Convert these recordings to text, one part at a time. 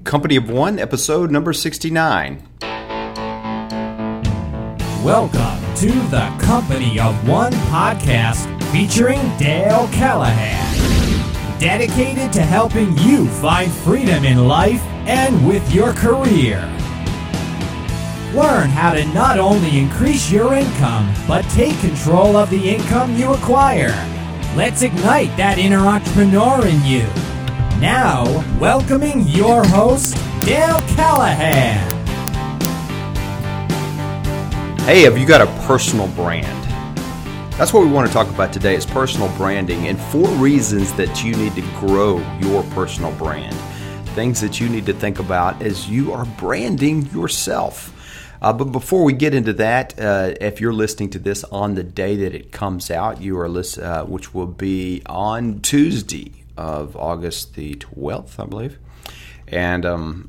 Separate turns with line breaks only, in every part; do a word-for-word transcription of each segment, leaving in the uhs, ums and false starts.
Company of One, episode number sixty-nine.
Welcome to the Company of One podcast featuring Dale Callahan, dedicated to helping you find freedom in life and with your career. Learn how to not only increase your income, but take control of the income you acquire. Let's ignite that inner entrepreneur in you. Now, welcoming your host, Dale Callahan.
Hey, have you got a personal brand? That's what we want to talk about today is personal branding and four reasons that you need to grow your personal brand. Things that you need to think about as you are branding yourself. Uh, but before we get into that, uh, if you're listening to this on the day that it comes out, you are list- uh, which will be on Tuesday of August the twelfth, I believe. And um,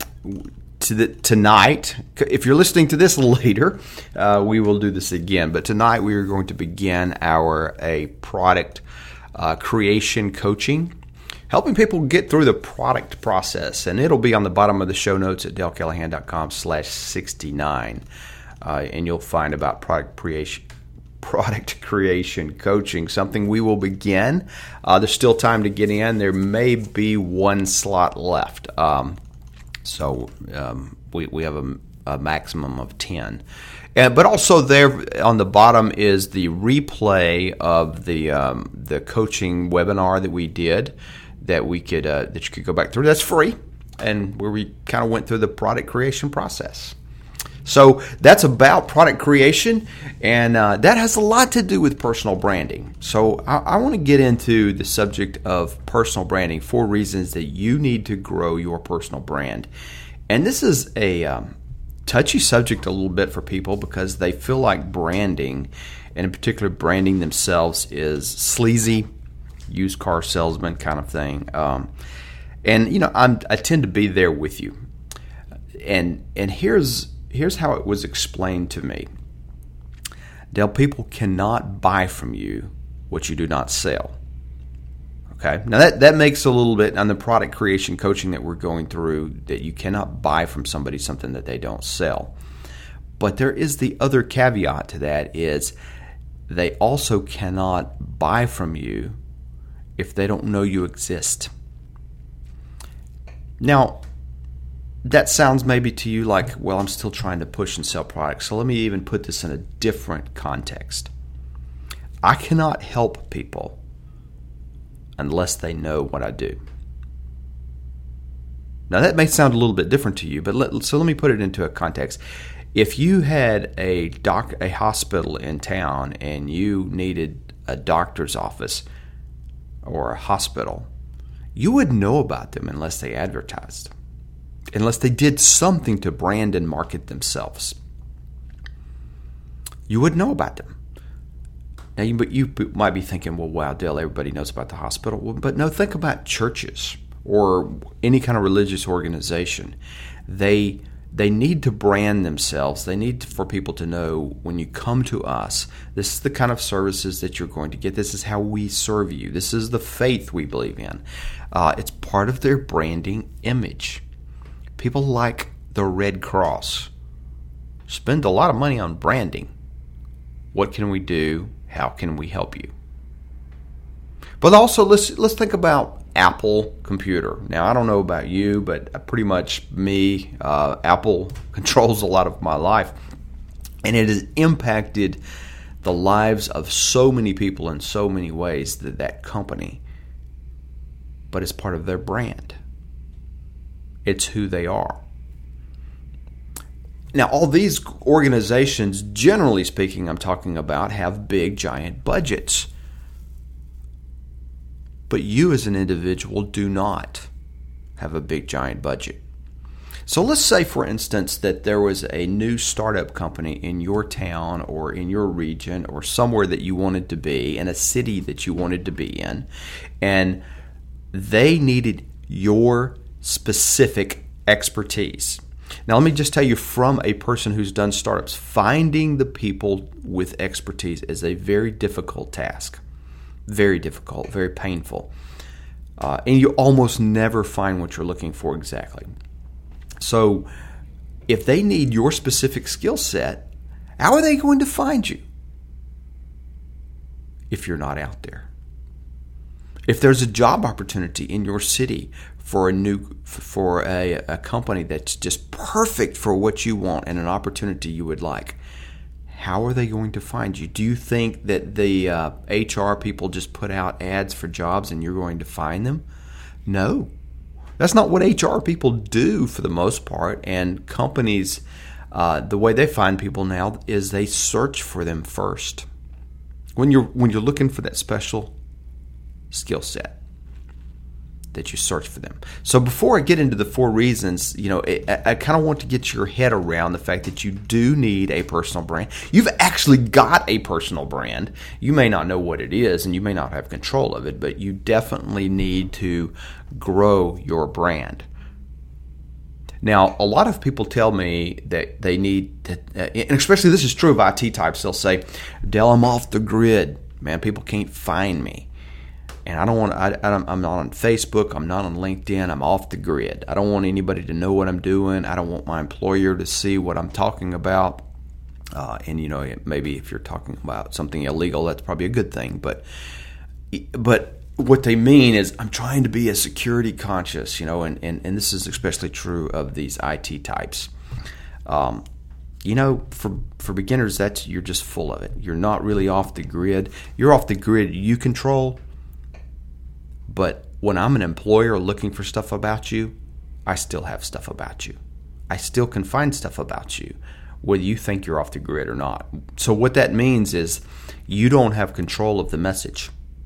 to the, tonight, if you're listening to this later, uh, we will do this again. But tonight we are going to begin our a product uh, creation coaching, helping people get through the product process. And it'll be on the bottom of the show notes at dalecallahan.com slash 69. Uh, and you'll find about product creation. Product creation coaching, something we will begin. Uh, there's still time to get in. There may be one slot left. Um, so um, we, we have a, a maximum of ten. And, but also there on the bottom is the replay of the um, the coaching webinar that we did that we could uh, that you could go back through. That's free, and where we kind of went through the product creation process. So that's about product creation, and uh, that has a lot to do with personal branding. So I, I want to get into the subject of personal branding, four reasons that you need to grow your personal brand. And this is a um, touchy subject a little bit for people because they feel like branding, and in particular branding themselves, is sleazy, used car salesman kind of thing. Um, and, you know, I'm, I tend to be there with you. And and here's... Here's how it was explained to me. Dale, people cannot buy from you what you do not sell. Okay? Now that, that makes a little bit on the product creation coaching that we're going through that you cannot buy from somebody something that they don't sell. But there is the other caveat to that is they also cannot buy from you if they don't know you exist. Now, that sounds maybe to you like, well, I'm still trying to push and sell products. So let me even put this in a different context. I cannot help people unless they know what I do. Now that may sound a little bit different to you, but let, so let me put it into a context. If you had a doc, a hospital in town and you needed a doctor's office or a hospital, you would know about them unless they advertised. Unless they did something to brand and market themselves. You would know about them. Now, you, but you might be thinking, well, wow, Dale, everybody knows about the hospital. Well, but no, think about churches or any kind of religious organization. They they need to brand themselves. They need for people to know when you come to us, this is the kind of services that you're going to get. This is how we serve you. This is the faith we believe in. Uh, it's part of their branding image. People like the Red Cross spend a lot of money on branding. What can we do? How can we help you? But also, let's let's think about Apple computer. Now, I don't know about you, but pretty much me, uh, Apple controls a lot of my life. And it has impacted the lives of so many people in so many ways, that that company. But it's part of their brand. It's who they are. Now, all these organizations, generally speaking, I'm talking about, have big, giant budgets. But you as an individual do not have a big, giant budget. So let's say, for instance, that there was a new startup company in your town or in your region or somewhere that you wanted to be, in a city that you wanted to be in, and they needed your specific expertise. Now, let me just tell you, from a person who's done startups, finding the people with expertise is a very difficult task. Very difficult, very painful. Uh, and you almost never find what you're looking for exactly. So if they need your specific skill set, how are they going to find you if you're not out there? If there's a job opportunity in your city for a new for a, a company that's just perfect for what you want and an opportunity you would like, how are they going to find you? Do you think that the uh, H R people just put out ads for jobs and you're going to find them? No. That's not what H R people do for the most part. And companies, uh, the way they find people now is they search for them first. When you're when you're looking for that special skill set, that you search for them. So before I get into the four reasons, you know, I, I kind of want to get your head around the fact that you do need a personal brand. You've actually got a personal brand. You may not know what it is and you may not have control of it, but you definitely need to grow your brand. Now, a lot of people tell me that they need to, uh, and especially this is true of I T types, they'll say, Dell, I'm off the grid. Man, people can't find me. And I don't want. I, I'm not on Facebook. I'm not on LinkedIn. I'm off the grid. I don't want anybody to know what I'm doing. I don't want my employer to see what I'm talking about. Uh, and you know, maybe if you're talking about something illegal, that's probably a good thing. But, but what they mean is, I'm trying to be a security conscious. You know, and and, and this is especially true of these I T types. Um, you know, for for beginners, that's you're just full of it. You're not really off the grid. You're off the grid. You control. But when I'm an employer looking for stuff about you, I still have stuff about you. I still can find stuff about you, whether you think you're off the grid or not. So what that means is you don't have control of the message.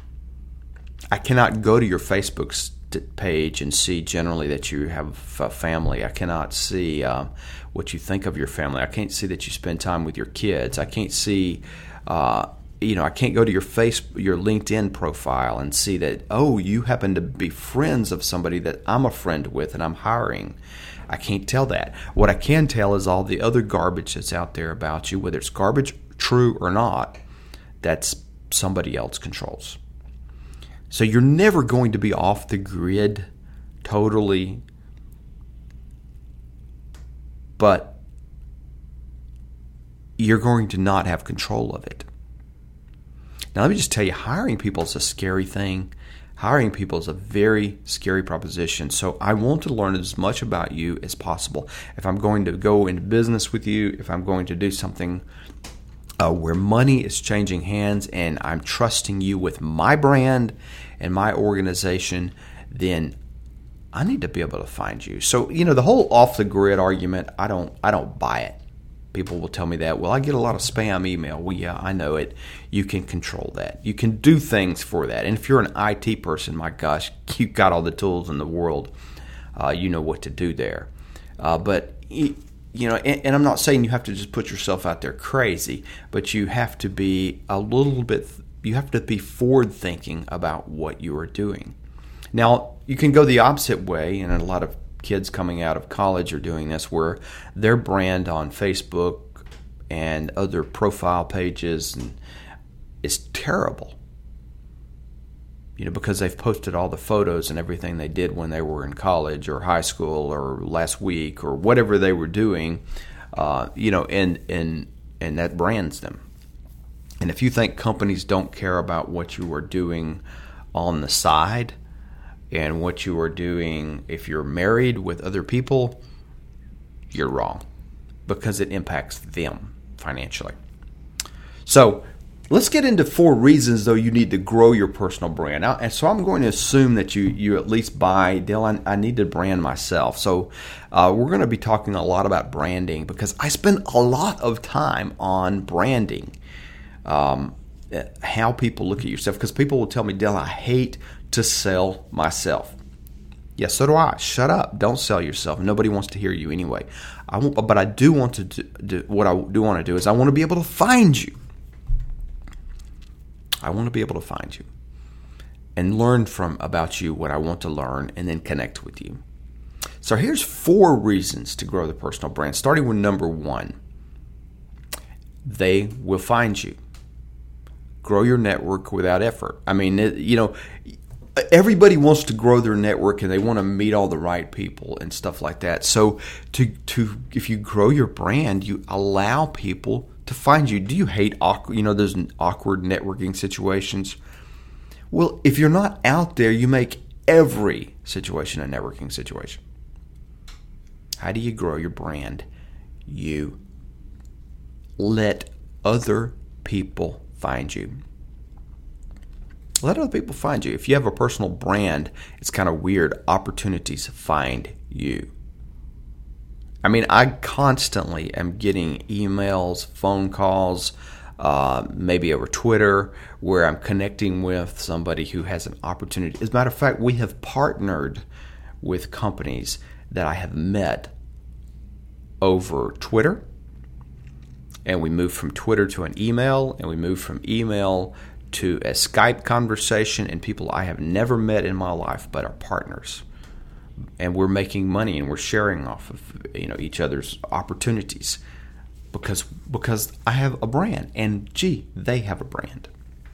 I cannot go to your Facebook st- page and see generally that you have a family. I cannot see um, what you think of your family. I can't see that you spend time with your kids. I can't see... Uh, You know, I can't go to your face, your LinkedIn profile and see that, oh, you happen to be friends of somebody that I'm a friend with and I'm hiring. I can't tell that. What I can tell is all the other garbage that's out there about you, whether it's garbage, true or not, that's somebody else controls. So you're never going to be off the grid totally, but you're going to not have control of it. Now, let me just tell you, hiring people is a scary thing. Hiring people is a very scary proposition. So I want to learn as much about you as possible. If I'm going to go into business with you, if I'm going to do something uh, where money is changing hands and I'm trusting you with my brand and my organization, then I need to be able to find you. So, you know, the whole off-the-grid argument, I don't, I don't buy it. People will tell me that, well, I get a lot of spam email. Well, yeah, I know it. You can control that. You can do things for that. And if you're an I T person, my gosh, you've got all the tools in the world. Uh, you know what to do there. Uh, but, you know, and, and I'm not saying you have to just put yourself out there crazy, but you have to be a little bit, you have to be forward thinking about what you are doing. Now, you can go the opposite way, and a lot of kids coming out of college are doing this, where their brand on Facebook and other profile pages is terrible. You know, because they've posted all the photos and everything they did when they were in college or high school or last week or whatever they were doing, uh, you know, and and and that brands them. And if you think companies don't care about what you are doing on the side, and what you are doing if you're married with other people, you're wrong, because it impacts them financially. So let's get into four reasons, though, you need to grow your personal brand. Now, and so I'm going to assume that you you at least buy, Dale, I, I need to brand myself. So uh, we're going to be talking a lot about branding, because I spend a lot of time on branding, um, how people look at yourself. Because people will tell me, Dale, I hate to sell myself. Yes, so do I. Shut up. Don't sell yourself. Nobody wants to hear you anyway. I won't, but I do want to do, do what I do want to do is I want to be able to find you. I want to be able to find you and learn from about you what I want to learn, and then connect with you. So here's four reasons to grow the personal brand, starting with number one. They will find you. Grow your network without effort. I mean, you know, everybody wants to grow their network and they want to meet all the right people and stuff like that. So to to if you grow your brand, you allow people to find you. Do you hate awkward, you know, those awkward networking situations? Well, if you're not out there, you make every situation a networking situation. How do you grow your brand? You let other people find you. Let other people find you. If you have a personal brand, it's kind of weird. Opportunities find you. I mean, I constantly am getting emails, phone calls, uh, maybe over Twitter, where I'm connecting with somebody who has an opportunity. As a matter of fact, we have partnered with companies that I have met over Twitter, and we moved from Twitter to an email, and we moved from email to a Skype conversation, and people I have never met in my life but are partners. And we're making money and we're sharing off of, you know, each other's opportunities because because I have a brand and gee, they have a brand.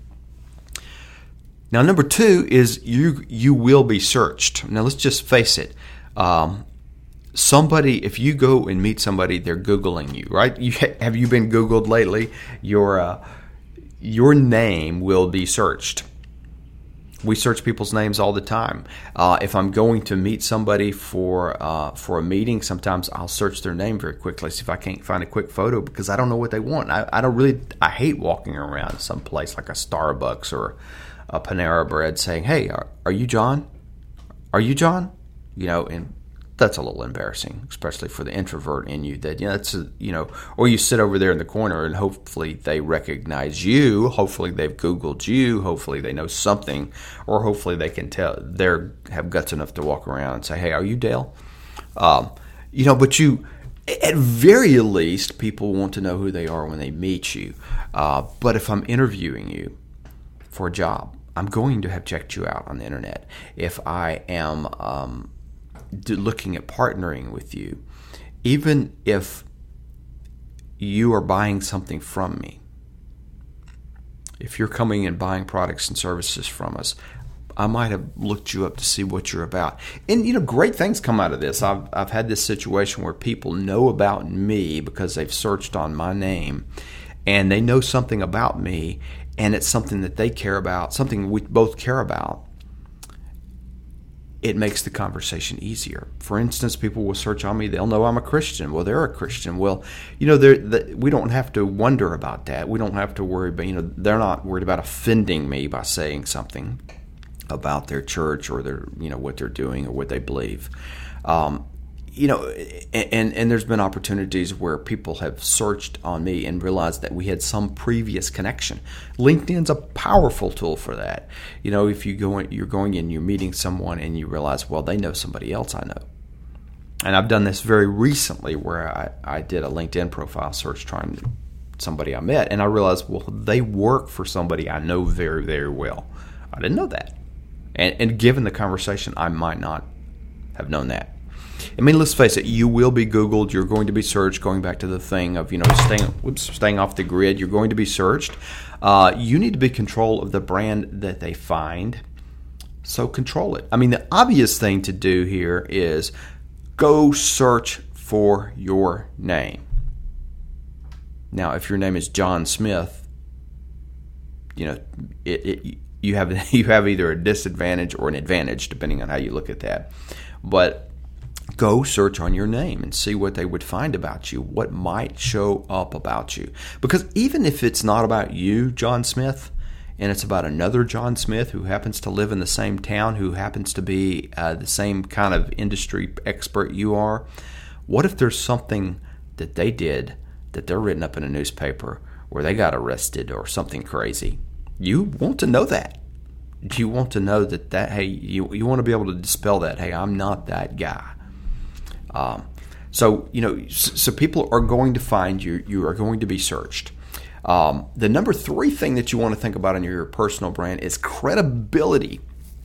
Now, number two is you you will be searched. Now, let's just face it. Um, somebody, if you go and meet somebody, they're Googling you, right? You, have you been Googled lately? Your uh, your name will be searched. We search people's names all the time. Uh, if I'm going to meet somebody for uh, for a meeting, sometimes I'll search their name very quickly, see if I can't find a quick photo because I don't know what they want. I, I don't really. I hate walking around some place like a Starbucks or a Panera Bread saying, "Hey, are, are you John? Are you John?" You know, and that's a little embarrassing, especially for the introvert in you. That you know, that's a, you know, or you sit over there in the corner and hopefully they recognize you. Hopefully they've Googled you. Hopefully they know something, or hopefully they can tell they have guts enough to walk around and say, "Hey, are you Dale?" Um, you know, but you, at very least, people want to know who they are when they meet you. Uh, but if I'm interviewing you for a job, I'm going to have checked you out on the internet. If I am um, looking at partnering with you, even if you are buying something from me, if you're coming and buying products and services from us, I might have looked you up to see what you're about. And, you know, great things come out of this. I've, I've had this situation where people know about me because they've searched on my name and they know something about me and it's something that they care about, something we both care about. It makes the conversation easier. For instance, people will search on me. They'll know I'm a Christian. Well, they're a Christian. Well, you know, the, we don't have to wonder about that. We don't have to worry about, you know, they're not worried about offending me by saying something about their church or their, you know, what they're doing or what they believe. Um, you know, and, and there's been opportunities where people have searched on me and realized that we had some previous connection. LinkedIn's a powerful tool for that. You know, if you go in, you're going in, you're meeting someone and you realize, well, they know somebody else I know. And I've done this very recently where I, I did a LinkedIn profile search trying to somebody I met, and I realized, well, they work for somebody I know very, very well. I didn't know that. And, and given the conversation, I might not have known that. I mean, let's face it, you will be Googled. You're going to be searched, going back to the thing of, you know, staying, whoops, staying off the grid. You're going to be searched. Uh, you need to be in control of the brand that they find, so control it. I mean, the obvious thing to do here is go search for your name. Now, if your name is John Smith, you know, it, it, you have you have either a disadvantage or an advantage, depending on how you look at that. But go search on your name and see what they would find about you, what might show up about you. Because even if it's not about you, John Smith, and it's about another John Smith who happens to live in the same town, who happens to be uh, the same kind of industry expert you are, what if there's something that they did that they're written up in a newspaper where they got arrested or something crazy? You want to know that. You want to know that, that hey, you, you want to be able to dispel that. Hey, I'm not that guy. Um, so, you know, so, so people are going to find you. You are going to be searched. Um, the number three thing that you want to think about in your personal brand is credibility.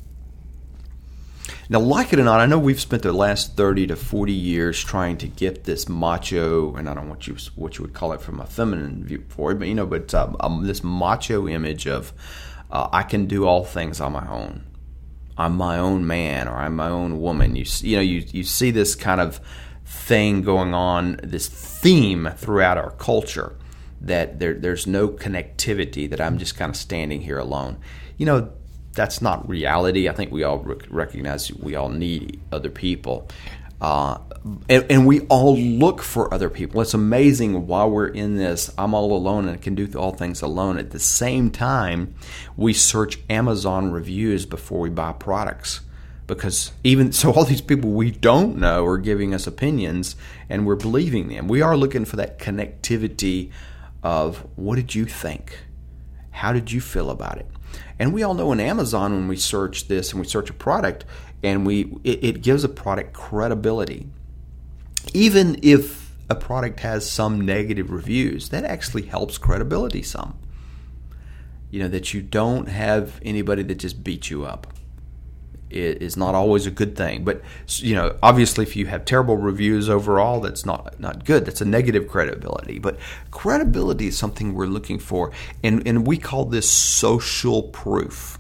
Now, like it or not, I know we've spent the last thirty to forty years trying to get this macho, and I don't know what you what you would call it from a feminine viewpoint, but you know, but um, um, this macho image of uh, I can do all things on my own. I'm my own man, or I'm my own woman. You you know you you see this kind of thing going on, this theme throughout our culture, that there there's no connectivity, that I'm just kind of standing here alone. You know, that's not reality. I think we all rec- recognize we all need other people. Uh, and, and we all look for other people. It's amazing while we're in this, I'm all alone and can do all things alone. At the same time, we search Amazon reviews before we buy products. Because even so, all these people we don't know are giving us opinions and we're believing them. We are looking for that connectivity of, what did you think? How did you feel about it? And we all know in Amazon, when we search this and we search a product, and we it, it gives a product credibility. Even if a product has some negative reviews, that actually helps credibility some. You know, that you don't have anybody that just beats you up. It is not always a good thing. But, you know, obviously if you have terrible reviews overall, that's not not good. That's a negative credibility. But credibility is something we're looking for. And, and we call this social proof.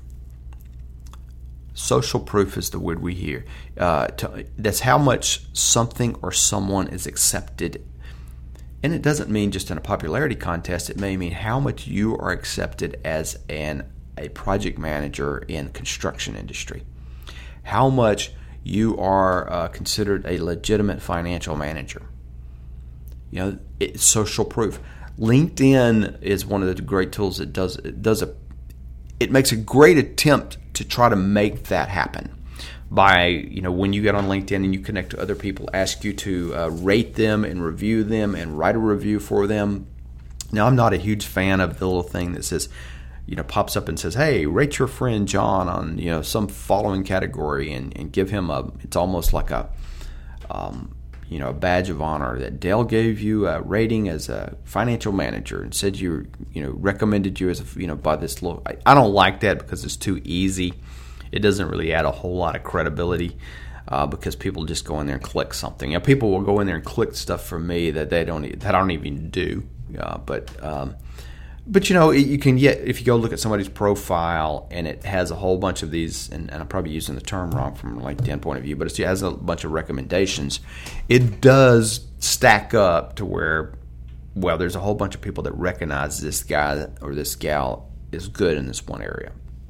Social proof is the word we hear. Uh, to, that's how much something or someone is accepted. And it doesn't mean just in a popularity contest. It may mean how much you are accepted as an a project manager in construction industry. How much you are uh, considered a legitimate financial manager. You know, it's social proof. LinkedIn is one of the great tools that does it does a it makes a great attempt to try to make that happen. By, you know, when you get on LinkedIn and you connect to other people, ask you to uh, rate them and review them and write a review for them. Now, I'm not a huge fan of the little thing that says, you know, pops up and says, hey, rate your friend John on, you know, some following category and, and give him a, it's almost like a, um, you know, a badge of honor that Dale gave you a rating as a financial manager and said you, you know, recommended you as a, you know, by this little, I, I don't like that because it's too easy. It doesn't really add a whole lot of credibility uh, because people just go in there and click something. You know, people will go in there and click stuff for me that they don't, that I don't even do. Uh, but, um, But, you know, you can get, if you go look at somebody's profile and it has a whole bunch of these, and, and I'm probably using the term wrong from a LinkedIn point of view, but it has a bunch of recommendations. It does stack up to where, well, there's a whole bunch of people that recognize this guy or this gal is good in this one area.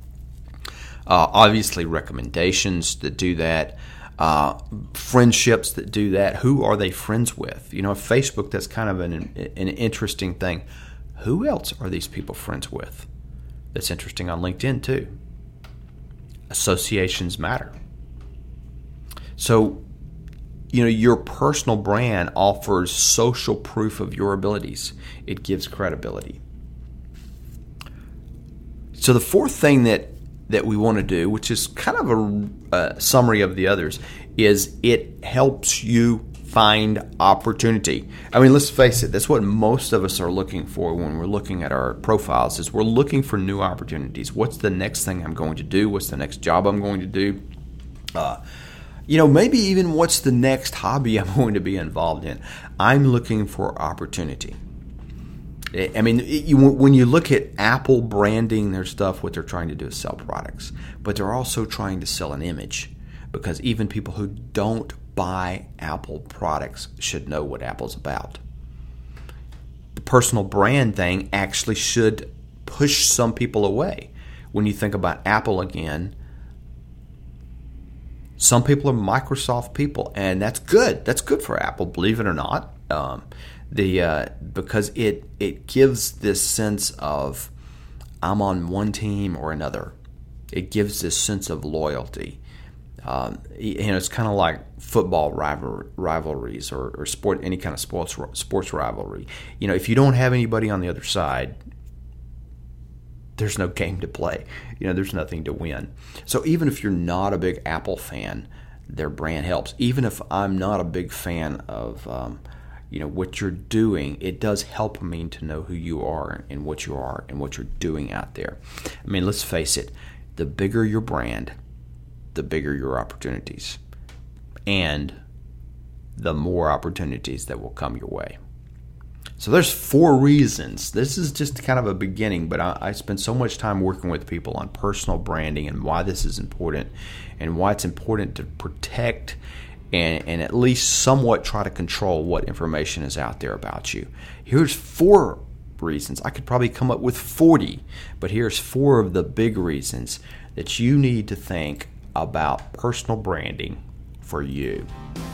Uh, obviously, recommendations that do that. Uh, friendships that do that. Who are they friends with? You know, Facebook, that's kind of an, an interesting thing. Who else are these people friends with? That's interesting on LinkedIn too. Associations matter. So, you know, your personal brand offers social proof of your abilities. It gives credibility. So the fourth thing that, that we want to do, which is kind of a, a summary of the others, is it helps you find opportunity. I mean, let's face it, that's what most of us are looking for when we're looking at our profiles, is we're looking for new opportunities. What's the next thing I'm going to do? What's the next job I'm going to do? Uh, you know, maybe even what's the next hobby I'm going to be involved in? I'm looking for opportunity. I mean, it, you, when you look at Apple branding their stuff, what they're trying to do is sell products, but they're also trying to sell an image, because even people who don't buy Apple products should know what Apple's about. The personal brand thing actually should push some people away. When you think about Apple again, some people are Microsoft people, and that's good. That's good for Apple, believe it or not. Um, the uh, because it it gives this sense of I'm on one team or another. It gives this sense of loyalty. Um, you know, it's kind of like football rival, rivalries or, or sport, any kind of sports sports rivalry. You know, if you don't have anybody on the other side, there's no game to play. You know, there's nothing to win. So even if you're not a big Apple fan, their brand helps. Even if I'm not a big fan of, um, you know, what you're doing, it does help me to know who you are and what you are and what you're doing out there. I mean, let's face it, the bigger your brand, the bigger your opportunities, and the more opportunities that will come your way. So there's four reasons. This is just kind of a beginning, but I, I spend so much time working with people on personal branding and why this is important and why it's important to protect and, and at least somewhat try to control what information is out there about you. Here's four reasons. I could probably come up with forty, but here's four of the big reasons that you need to think about personal branding for you.